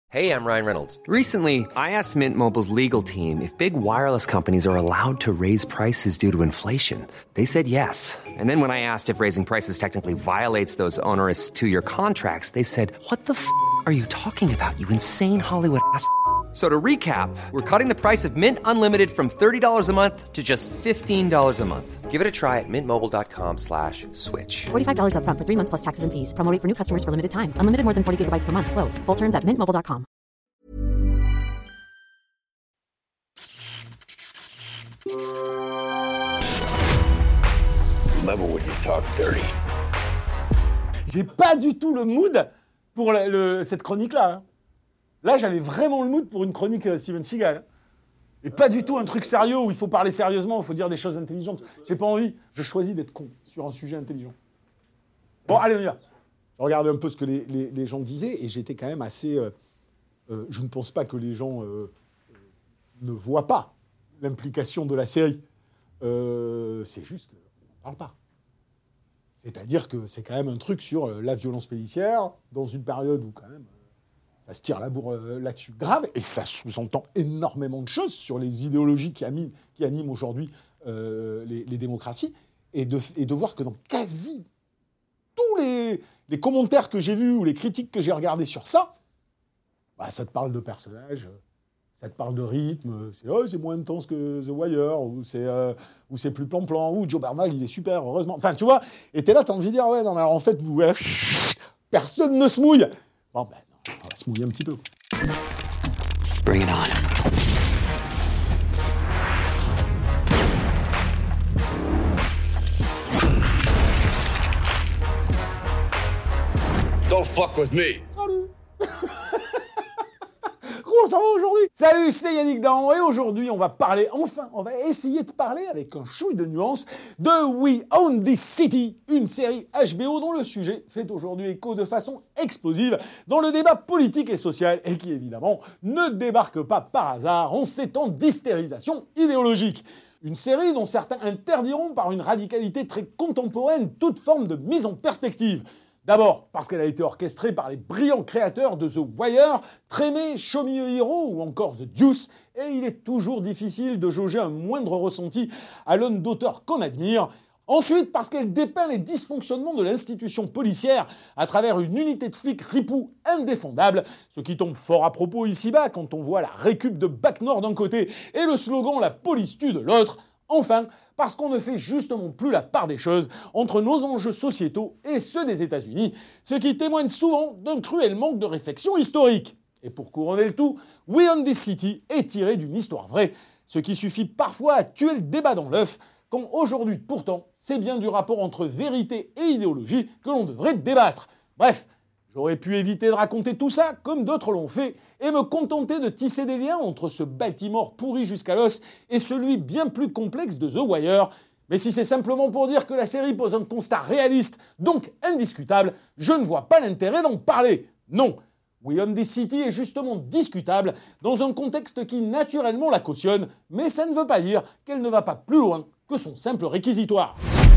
Hey, I'm Ryan Reynolds. Recently, I asked Mint Mobile's legal team if big wireless companies are allowed to raise prices due to inflation. They said yes. And then when I asked if raising prices technically violates those onerous two-year contracts, they said, "What the f*** are you talking about, you insane Hollywood ass?" So to recap, we're cutting the price of Mint Unlimited from $30 a month to just $15 a month. Give it a try at mintmobile.com/switch. $45 up front for 3 months plus taxes and fees. Promo rate for new customers for limited time. Unlimited more than 40 gigabytes per month. Slows full terms at mintmobile.com. Level when you talk dirty. J'ai pas du tout le mood pour cette chronique-là. Hein. Là, j'avais vraiment le mood pour une chronique Steven Seagal. Et pas du tout un truc sérieux où il faut parler sérieusement, il faut dire des choses intelligentes. J'ai pas envie. Je choisis d'être con sur un sujet intelligent. Bon, allez, on y va. Je regardais un peu ce que les gens disaient et j'étais quand même assez... je ne pense pas que les gens ne voient pas l'implication de la série. C'est juste qu'on n'en parle pas. C'est-à-dire que c'est quand même un truc sur la violence policière dans une période où quand même... Ça se tire la bourre là-dessus grave, et ça sous-entend énormément de choses sur les idéologies qui animent aujourd'hui les démocraties, et de voir que dans quasi tous les commentaires que j'ai vus ou les critiques que j'ai regardées sur ça, bah, ça te parle de personnages, ça te parle de rythme, c'est moins intense que The Wire, ou c'est plus plan-plan, ou Joe Bernal, il est super, heureusement. Enfin, tu vois, et t'es là, t'as envie de dire, ouais, non, mais alors en fait, personne ne se mouille. Bon, ben, on va se mouiller un petit peu. Bring it on. Don't fuck with me. Salut. Comment ça va aujourd'hui? Salut, c'est Yannick Dahan, et aujourd'hui on va essayer de parler avec un chouille de nuances de We Own This City, une série HBO dont le sujet fait aujourd'hui écho de façon explosive dans le débat politique et social, et qui évidemment ne débarque pas par hasard en ces temps d'hystérisation idéologique. Une série dont certains interdiront par une radicalité très contemporaine toute forme de mise en perspective. D'abord, parce qu'elle a été orchestrée par les brillants créateurs de The Wire, Treme, Show Me a Hero ou encore The Deuce, et il est toujours difficile de jauger un moindre ressenti à l'aune d'auteurs qu'on admire. Ensuite, parce qu'elle dépeint les dysfonctionnements de l'institution policière à travers une unité de flics ripoux indéfendable, ce qui tombe fort à propos ici-bas quand on voit la récup de Bac Nord d'un côté et le slogan « La police tue » de l'autre. Enfin, parce qu'on ne fait justement plus la part des choses entre nos enjeux sociétaux et ceux des États-Unis, ce qui témoigne souvent d'un cruel manque de réflexion historique. Et pour couronner le tout, We Own This City est tiré d'une histoire vraie, ce qui suffit parfois à tuer le débat dans l'œuf, quand aujourd'hui, pourtant, c'est bien du rapport entre vérité et idéologie que l'on devrait débattre. Bref, j'aurais pu éviter de raconter tout ça, comme d'autres l'ont fait, et me contenter de tisser des liens entre ce Baltimore pourri jusqu'à l'os et celui bien plus complexe de The Wire. Mais si c'est simplement pour dire que la série pose un constat réaliste, donc indiscutable, je ne vois pas l'intérêt d'en parler. Non, We Own This City est justement discutable dans un contexte qui naturellement la cautionne, mais ça ne veut pas dire qu'elle ne va pas plus loin que son simple réquisitoire.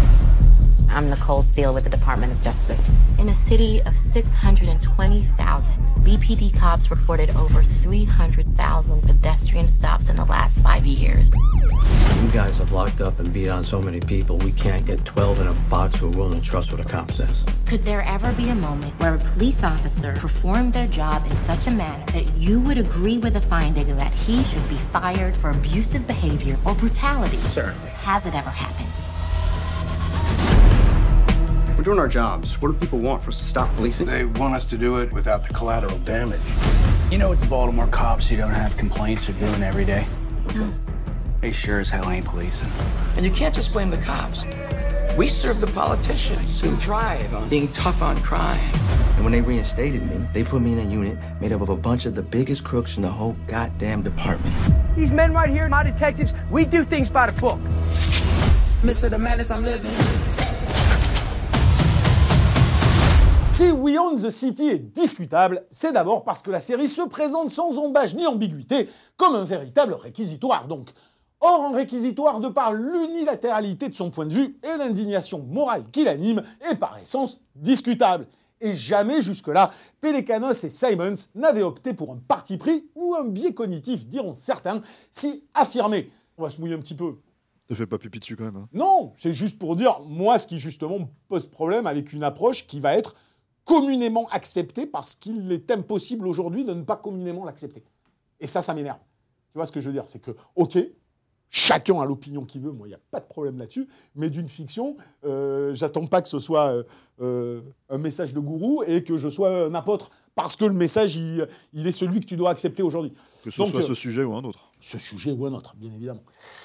I'm Nicole Steele with the Department of Justice. In a city of 620,000, BPD cops reported over 300,000 pedestrian stops in the last 5 years. You guys have locked up and beat on so many people, we can't get 12 in a box who are willing to trust what a cop says. Could there ever be a moment where a police officer performed their job in such a manner that you would agree with the finding that he should be fired for abusive behavior or brutality? Certainly. Has it ever happened? We're doing our jobs. What do people want? For us to stop policing? They want us to do it without the collateral damage. You know what the Baltimore cops you don't have complaints are doing every day? No. They sure as hell ain't policing. And you can't just blame the cops. We serve the politicians who thrive on being tough on crime. And when they reinstated me, they put me in a unit made up of a bunch of the biggest crooks in the whole goddamn department. These men right here, my detectives, we do things by the book. Mr. The Madness I'm living. Si We Own the City est discutable, c'est d'abord parce que la série se présente sans embâche ni ambiguïté, comme un véritable réquisitoire donc. Or, un réquisitoire, de par l'unilatéralité de son point de vue et l'indignation morale qui l'anime, est par essence discutable. Et jamais jusque-là, Pelecanos et Simons n'avaient opté pour un parti pris ou un biais cognitif, diront certains, si affirmé. On va se mouiller un petit peu. Ne fais pas pipi dessus quand même. Hein. Non, c'est juste pour dire, moi, ce qui justement me pose problème avec une approche qui va être communément acceptée parce qu'il est impossible aujourd'hui de ne pas communément l'accepter. Et ça m'énerve. Tu vois ce que je veux dire ? C'est que, ok, chacun a l'opinion qu'il veut, moi, il n'y a pas de problème là-dessus, mais d'une fiction, j'attends pas que ce soit un message de gourou et que je sois un apôtre, parce que le message, il est celui que tu dois accepter aujourd'hui. Que ce soit ce sujet ou un autre. Ce sujet ou un autre, bien évidemment.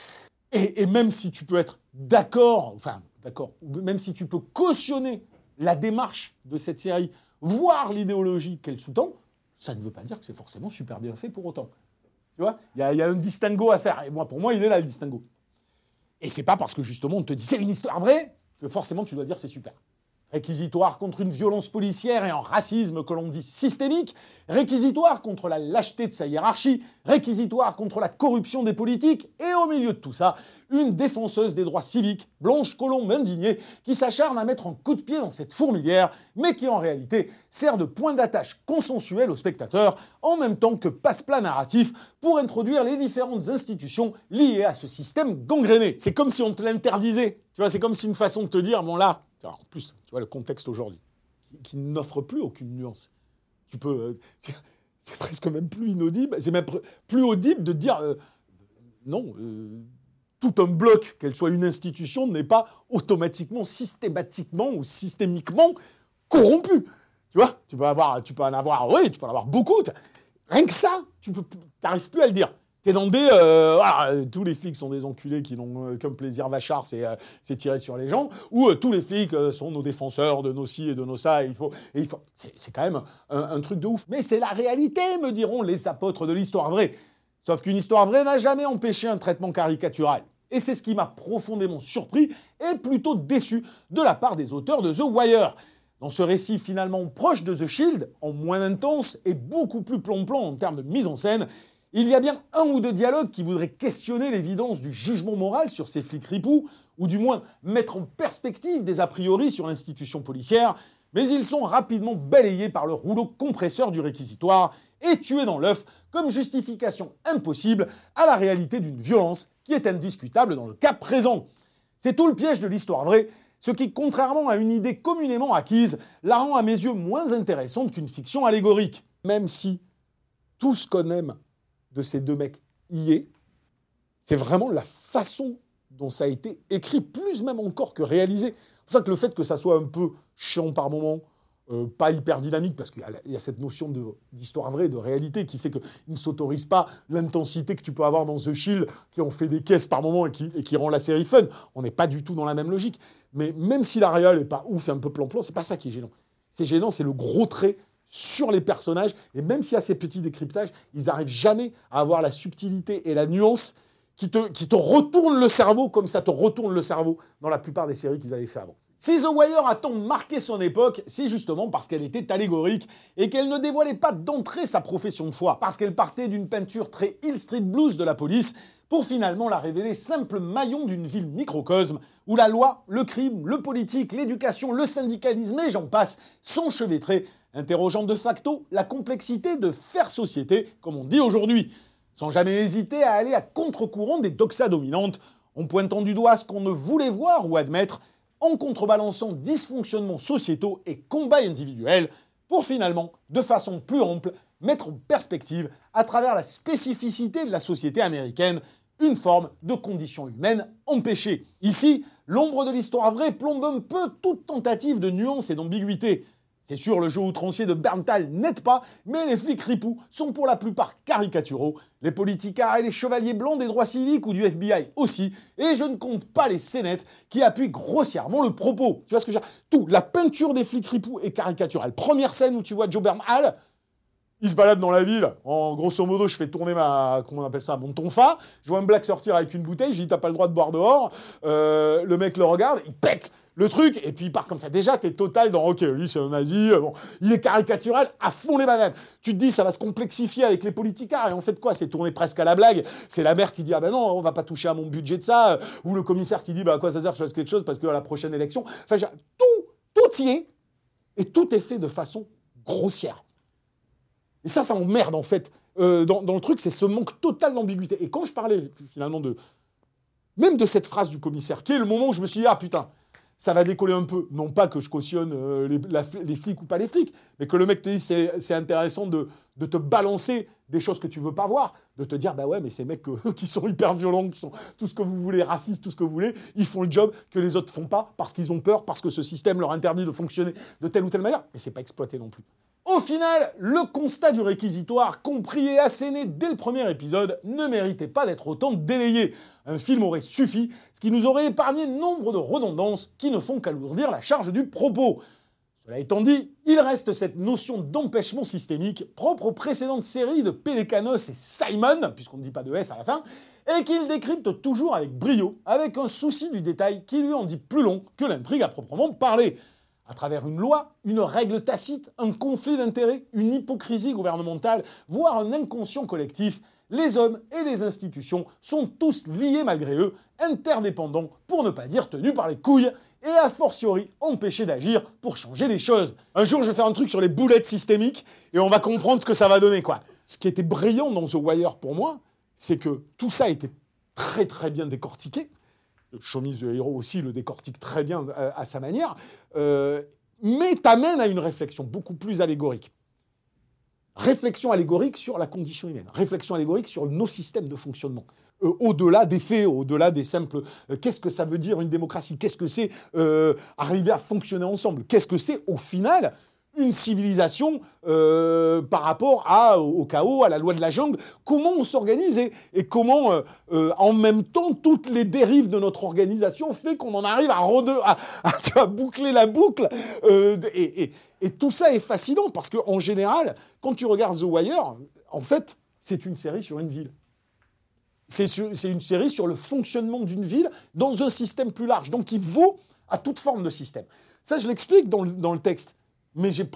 Et même si tu peux être d'accord, même si tu peux cautionner la démarche de cette série, voire l'idéologie qu'elle sous-tend, ça ne veut pas dire que c'est forcément super bien fait pour autant. Tu vois, il y a un distinguo à faire. Et pour moi, il est là, le distinguo. Et c'est pas parce que, justement, on te dit c'est une histoire vraie que forcément tu dois dire c'est super. Réquisitoire contre une violence policière et un racisme que l'on dit systémique, réquisitoire contre la lâcheté de sa hiérarchie, réquisitoire contre la corruption des politiques, et au milieu de tout ça, une défenseuse des droits civiques, Blanche Colombe indignée, qui s'acharne à mettre un coup de pied dans cette fourmilière, mais qui en réalité sert de point d'attache consensuel aux spectateurs, en même temps que passe-plat narratif pour introduire les différentes institutions liées à ce système gangréné. C'est comme si on te l'interdisait. Tu vois, c'est comme si une façon de te dire, bon là, en plus, tu vois le contexte aujourd'hui, qui n'offre plus aucune nuance. Tu peux... c'est presque même plus inaudible, c'est même plus audible de dire... non... tout un bloc, qu'elle soit une institution, n'est pas automatiquement, systématiquement ou systémiquement corrompu. Tu vois, tu peux en avoir beaucoup. Rien que ça, tu n'arrives plus à le dire. T'es dans des... tous les flics sont des enculés qui n'ont qu'un plaisir vachard, c'est tirer sur les gens, ou tous les flics sont nos défenseurs de nos ci et de nos ça, c'est quand même un truc de ouf. Mais c'est la réalité, me diront les apôtres de l'histoire vraie. Sauf qu'une histoire vraie n'a jamais empêché un traitement caricatural. Et c'est ce qui m'a profondément surpris et plutôt déçu de la part des auteurs de The Wire. Dans ce récit finalement proche de The Shield, en moins intense et beaucoup plus plomb-plomb en termes de mise en scène, il y a bien un ou deux dialogues qui voudraient questionner l'évidence du jugement moral sur ces flics ripoux, ou du moins mettre en perspective des a priori sur l'institution policière, mais ils sont rapidement balayés par le rouleau compresseur du réquisitoire et tués dans l'œuf comme justification impossible à la réalité d'une violence qui est indiscutable dans le cas présent. C'est tout le piège de l'histoire vraie, ce qui, contrairement à une idée communément acquise, la rend à mes yeux moins intéressante qu'une fiction allégorique. Même si tout ce qu'on aime de ces deux mecs y est, c'est vraiment la façon dont ça a été écrit, plus même encore que réalisé. C'est pour ça que le fait que ça soit un peu chiant par moments, pas hyper dynamique, parce qu'il y a cette notion d'histoire vraie, de réalité, qui fait qu'il ne s'autorise pas l'intensité que tu peux avoir dans The Shield, qui en fait des caisses par moment et qui rend la série fun. On n'est pas du tout dans la même logique. Mais même si la réal est pas ouf et un peu plan-plan, c'est pas ça qui est gênant. C'est gênant, c'est le gros trait sur les personnages, et même s'il y a ces petits décryptages, ils n'arrivent jamais à avoir la subtilité et la nuance qui te retournent le cerveau comme ça te retourne le cerveau dans la plupart des séries qu'ils avaient fait avant. Si The Wire a tant marqué son époque, c'est justement parce qu'elle était allégorique et qu'elle ne dévoilait pas d'entrée sa profession de foi, parce qu'elle partait d'une peinture très Hill Street Blues de la police pour finalement la révéler simple maillon d'une ville microcosme où la loi, le crime, le politique, l'éducation, le syndicalisme et j'en passe s'enchevêtraient, interrogeant de facto la complexité de faire société, comme on dit aujourd'hui, sans jamais hésiter à aller à contre-courant des doxas dominantes, en pointant du doigt ce qu'on ne voulait voir ou admettre, en contrebalançant dysfonctionnements sociétaux et combats individuels, pour finalement, de façon plus ample, mettre en perspective, à travers la spécificité de la société américaine, une forme de condition humaine empêchée. Ici, l'ombre de l'histoire vraie plombe un peu toute tentative de nuance et d'ambiguïté. C'est sûr, le jeu outrancier de Berntal n'aide pas, mais les flics ripoux sont pour la plupart caricaturaux, les politicards et les chevaliers blancs des droits civiques ou du FBI aussi, et je ne compte pas les scénettes qui appuient grossièrement le propos. Tu vois ce que je veux dire ? Tout, la peinture des flics ripoux est caricaturale. Première scène où tu vois Joe Bernthal, il se balade dans la ville, en grosso modo, je fais tourner mon tonfa, je vois un black sortir avec une bouteille, je dis t'as pas le droit de boire dehors, le mec le regarde, il pète le truc, et puis il part comme ça. Déjà, t'es total dans, ok, lui c'est un nazi, bon, il est caricatural, à fond les bananes. Tu te dis, ça va se complexifier avec les politicards, et en fait quoi, c'est tourné presque à la blague. C'est la mère qui dit, ah ben non, on va pas toucher à mon budget de ça, ou le commissaire qui dit, bah à quoi ça sert, je fasse quelque chose, parce que à la prochaine élection, enfin, tout y est, Et tout est fait de façon grossière. Et ça emmerde en fait. Dans le truc, c'est ce manque total d'ambiguïté. Et quand je parlais finalement même de cette phrase du commissaire, qui est le moment où je me suis dit, ah putain, ça va décoller un peu. Non pas que je cautionne les flics ou pas les flics, mais que le mec te dit c'est intéressant de te balancer des choses que tu veux pas voir, de te dire bah ouais mais ces mecs qui sont hyper violents, qui sont tout ce que vous voulez, racistes, tout ce que vous voulez, ils font le job que les autres font pas parce qu'ils ont peur, parce que ce système leur interdit de fonctionner de telle ou telle manière, mais c'est pas exploité non plus. Au final, le constat du réquisitoire, compris et asséné dès le premier épisode, ne méritait pas d'être autant délayé. Un film aurait suffi, ce qui nous aurait épargné nombre de redondances qui ne font qu'alourdir la charge du propos. Cela étant dit, il reste cette notion d'empêchement systémique propre aux précédentes séries de Pelecanos et Simon, puisqu'on ne dit pas de S à la fin, et qu'il décrypte toujours avec brio, avec un souci du détail qui lui en dit plus long que l'intrigue à proprement parler. À travers une loi, une règle tacite, un conflit d'intérêts, une hypocrisie gouvernementale, voire un inconscient collectif, les hommes et les institutions sont tous liés malgré eux, interdépendants, pour ne pas dire tenus par les couilles, et a fortiori empêchés d'agir pour changer les choses. Un jour, je vais faire un truc sur les boulettes systémiques, et on va comprendre ce que ça va donner, quoi. Ce qui était brillant dans The Wire pour moi, c'est que tout ça était très très bien décortiqué. Show Me the Hero aussi le décortique très bien à sa manière, mais t'amène à une réflexion beaucoup plus allégorique. Réflexion allégorique sur la condition humaine, réflexion allégorique sur nos systèmes de fonctionnement. Au-delà des faits, au-delà des simples... qu'est-ce que ça veut dire une démocratie ? Qu'est-ce que c'est arriver à fonctionner ensemble ? Qu'est-ce que c'est, au final, une civilisation par rapport au chaos, à la loi de la jungle ? Comment on s'organise et comment, en même temps, toutes les dérives de notre organisation fait qu'on en arrive à boucler la boucle. Et tout ça est fascinant parce qu'en général, quand tu regardes The Wire, en fait, c'est une série sur une ville. C'est une série sur le fonctionnement d'une ville dans un système plus large. Donc, il vaut à toute forme de système. Ça, je l'explique dans le texte. Mais je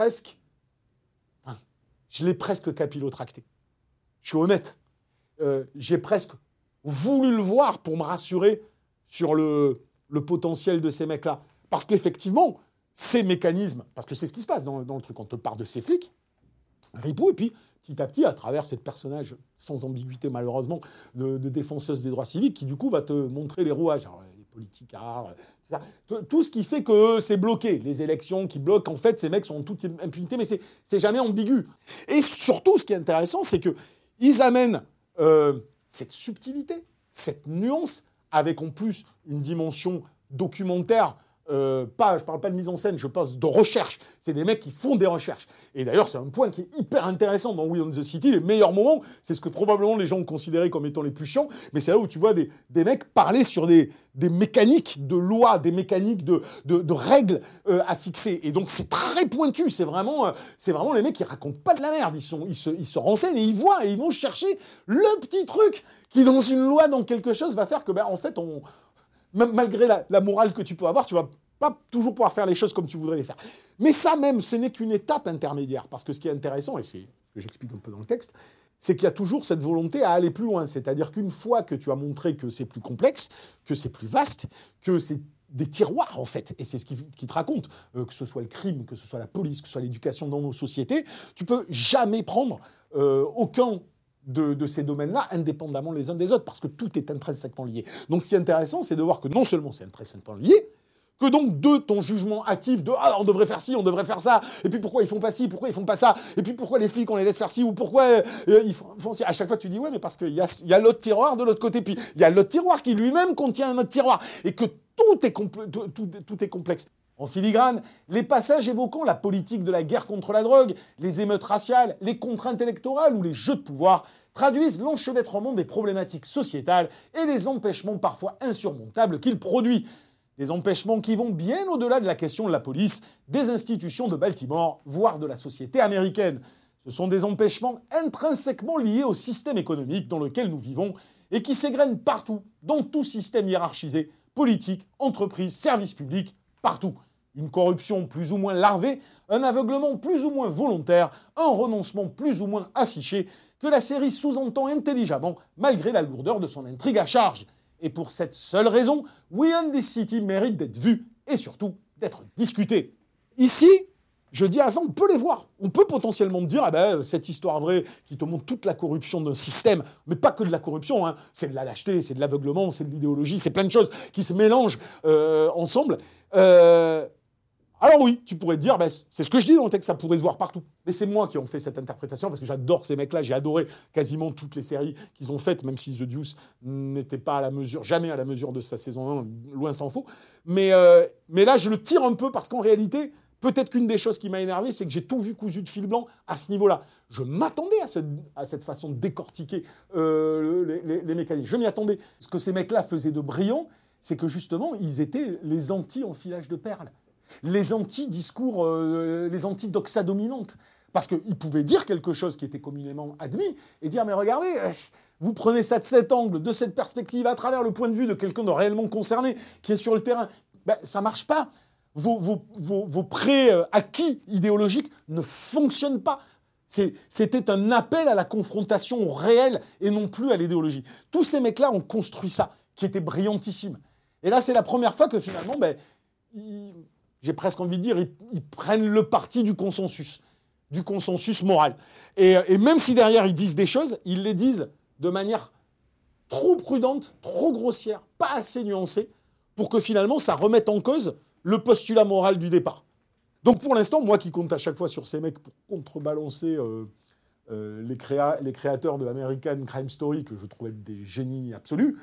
l'ai presque capillotracté. Je suis honnête. J'ai presque voulu le voir pour me rassurer sur le potentiel de ces mecs-là. Parce qu'effectivement, ces mécanismes, parce que c'est ce qui se passe dans le truc, on te parle de ces flics, ripou, et puis petit à petit, à travers ce personnage sans ambiguïté malheureusement, de défenseuse des droits civiques, qui du coup va te montrer les rouages. Alors, les politicards... Tout ce qui fait que c'est bloqué, les élections qui bloquent, en fait, ces mecs sont en toute impunité, mais c'est jamais ambigu. Et surtout, ce qui est intéressant, c'est qu'ils amènent cette subtilité, cette nuance, avec en plus une dimension documentaire, je parle pas de mise en scène, je parle de recherche. C'est des mecs qui font des recherches. Et d'ailleurs, c'est un point qui est hyper intéressant dans We Own the City. Les meilleurs moments, c'est ce que probablement les gens ont considéré comme étant les plus chiants, mais c'est là où tu vois des mecs parler sur des mécaniques de lois, des mécaniques de règles à fixer. Et donc, c'est très pointu. C'est vraiment les mecs qui racontent pas de la merde. Ils se renseignent et ils voient et ils vont chercher le petit truc qui, dans une loi, dans quelque chose, va faire que, en fait, malgré la morale que tu peux avoir, tu vas pas toujours pouvoir faire les choses comme tu voudrais les faire. Mais ça même, ce n'est qu'une étape intermédiaire. Parce que ce qui est intéressant, et c'est ce que j'explique un peu dans le texte, c'est qu'il y a toujours cette volonté à aller plus loin. C'est-à-dire qu'une fois que tu as montré que c'est plus complexe, que c'est plus vaste, que c'est des tiroirs, en fait, et c'est ce qui te raconte, que ce soit le crime, que ce soit la police, que ce soit l'éducation dans nos sociétés, tu peux jamais prendre aucun de ces domaines-là, indépendamment les uns des autres, parce que tout est intrinsèquement lié. Donc, ce qui est intéressant, c'est de voir que non seulement c'est intrinsèquement lié, que donc de ton jugement hâtif de « Ah, on devrait faire ci, on devrait faire ça, et puis pourquoi ils font pas ci, pourquoi ils font pas ça, et puis pourquoi les flics, on les laisse faire ci, ou pourquoi ils font ci ?» À chaque fois, tu dis « Ouais, mais parce qu'il y a l'autre tiroir de l'autre côté, puis il y a l'autre tiroir qui lui-même contient un autre tiroir, et que tout est complexe. » En filigrane, les passages évoquant la politique de la guerre contre la drogue, les émeutes raciales, les contraintes électorales ou les jeux de pouvoir traduisent l'enchevêtrement des problématiques sociétales et les empêchements parfois insurmontables qu'il produit. Des empêchements qui vont bien au-delà de la question de la police, des institutions de Baltimore, voire de la société américaine. Ce sont des empêchements intrinsèquement liés au système économique dans lequel nous vivons et qui s'égrènent partout, dans tout système hiérarchisé, politique, entreprise, service public, partout. Une corruption plus ou moins larvée, un aveuglement plus ou moins volontaire, un renoncement plus ou moins affiché, que la série sous-entend intelligemment, malgré la lourdeur de son intrigue à charge. Et pour cette seule raison, We Own This City mérite d'être vu, et surtout d'être discuté. Ici, je dis à la fin, on peut les voir. On peut potentiellement me dire, ah ben, cette histoire vraie qui te montre toute la corruption d'un système, mais pas que de la corruption, hein. C'est de la lâcheté, c'est de l'aveuglement, c'est de l'idéologie, c'est plein de choses qui se mélangent ensemble. Alors oui, tu pourrais te dire, ben, c'est ce que je dis dans le texte, ça pourrait se voir partout. Mais c'est moi qui ai fait cette interprétation, parce que j'adore ces mecs-là, j'ai adoré quasiment toutes les séries qu'ils ont faites, même si The Deuce n'était pas jamais à la mesure de sa saison 1, loin s'en faut. Mais là, je le tire un peu, parce qu'en réalité, peut-être qu'une des choses qui m'a énervé, c'est que j'ai tout vu cousu de fil blanc à ce niveau-là. Je m'attendais à cette façon de décortiquer les mécanismes. Je m'y attendais. Ce que ces mecs-là faisaient de brillant, c'est que justement, ils étaient les anti-enfilage de perles. Les anti-discours, les anti-doxa dominantes. Parce qu'ils pouvaient dire quelque chose qui était communément admis et dire, mais regardez, vous prenez ça de cet angle, de cette perspective, à travers le point de vue de quelqu'un de réellement concerné, qui est sur le terrain. Ben, ça ne marche pas. Vos pré-acquis idéologiques ne fonctionnent pas. C'était un appel à la confrontation réelle et non plus à l'idéologie. Tous ces mecs-là ont construit ça, qui était brillantissime. Et là, c'est la première fois que finalement, ben, j'ai presque envie de dire, ils prennent le parti du consensus moral. Et même si derrière ils disent des choses, ils les disent de manière trop prudente, trop grossière, pas assez nuancée, pour que finalement ça remette en cause le postulat moral du départ. Donc pour l'instant, moi qui compte à chaque fois sur ces mecs pour contrebalancer les créateurs de American Crime Story, que je trouve être des génies absolus,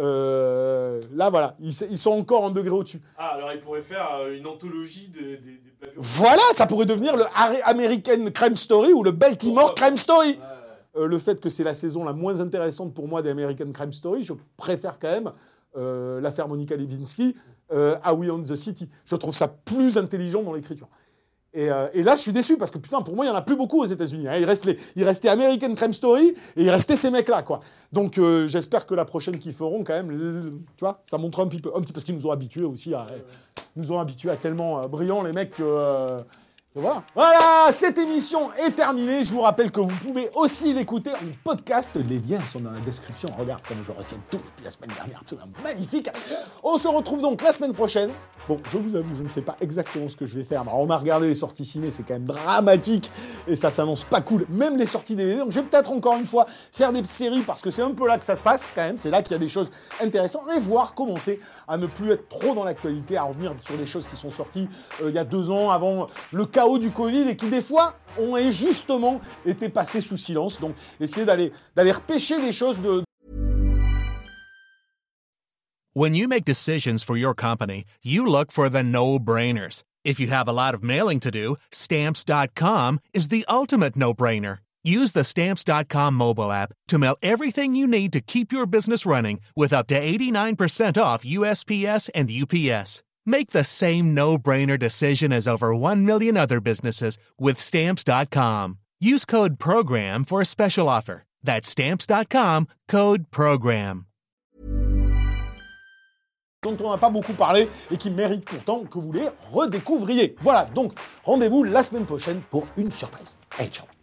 là voilà, ils sont encore un degré au-dessus. Ah, alors ils pourraient faire une anthologie des bavures. Voilà, ça pourrait devenir le American Crime Story ou le Baltimore Crime Story. Le fait que c'est la saison la moins intéressante pour moi des American Crime Story, je préfère quand même l'affaire Monica Lewinsky à We Own the City. Je trouve ça plus intelligent dans l'écriture. Et là, je suis déçu parce que putain, pour moi, il n'y en a plus beaucoup aux États-Unis. Hein. Il restait American Crime Story et il restait ces mecs-là, quoi. Donc, j'espère que la prochaine qu'ils feront, quand même, tu vois, ça montre un petit peu, parce qu'ils nous ont habitués aussi à tellement brillants les mecs que. Voilà, cette émission est terminée. Je vous rappelle que vous pouvez aussi l'écouter en podcast. Les liens sont dans la description. Regarde comme je retiens tout depuis la semaine dernière. Absolument magnifique. On se retrouve donc la semaine prochaine. Bon, je vous avoue, je ne sais pas exactement ce que je vais faire. Alors, on m'a regardé les sorties ciné, c'est quand même dramatique. Et ça s'annonce pas cool. Même les sorties DVD. Donc, je vais peut-être encore une fois faire des séries parce que c'est un peu là que ça se passe quand même. C'est là qu'il y a des choses intéressantes. Et voir commencer à ne plus être trop dans l'actualité, à revenir sur des choses qui sont sorties il y a 2 ans avant le chaos du Covid et qui des fois ont justement été passés sous silence. Donc essayer d'aller repêcher des choses de... When you make decisions for your company, you look for the no-brainers. If you have a lot of mailing to do, Stamps.com is the ultimate no-brainer. Use the Stamps.com mobile app to mail everything you need to keep your business running with up to 89% off USPS and UPS. Make the same no-brainer decision as over 1 million other businesses with Stamps.com. Use code PROGRAM for a special offer. That's Stamps.com, code PROGRAM. Dont on n'a pas beaucoup parlé et qui mérite pourtant que vous les redécouvriez. Voilà, donc rendez-vous la semaine prochaine pour une surprise. Allez, ciao.